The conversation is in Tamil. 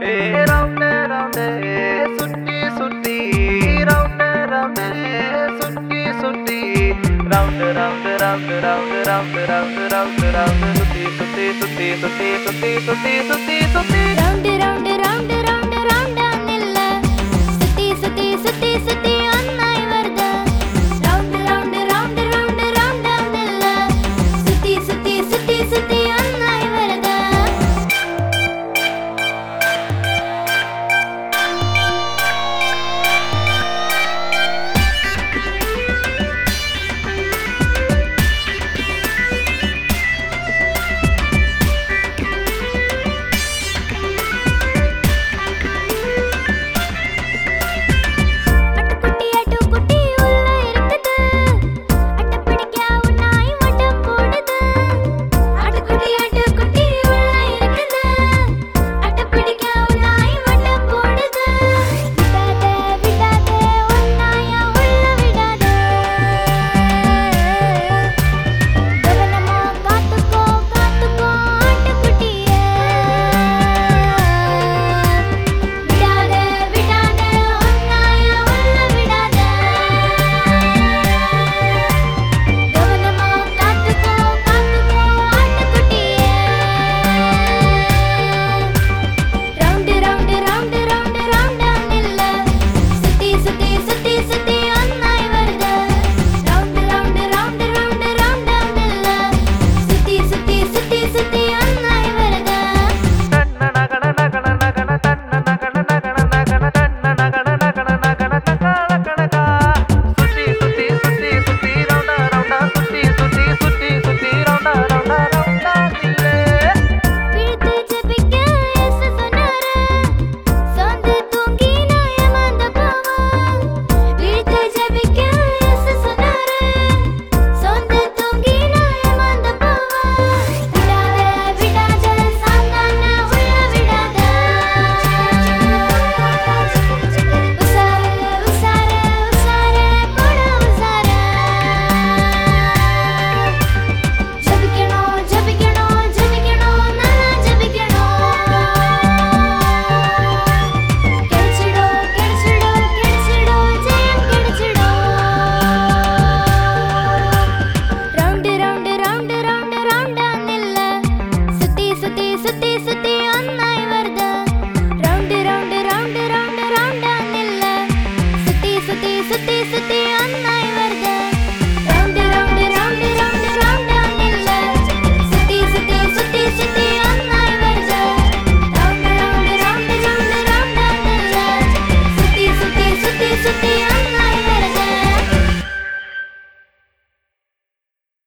round round சுத்தி சுத்தி round round சுத்தி சுத்தி round round round round round round round round சுத்தி சுத்தி சுத்தி சுத்தி சுத்தி சுத்தி சுத்தி சுத்தி round round round round round anilla சுத்தி சுத்தி சுத்தி சுத்தி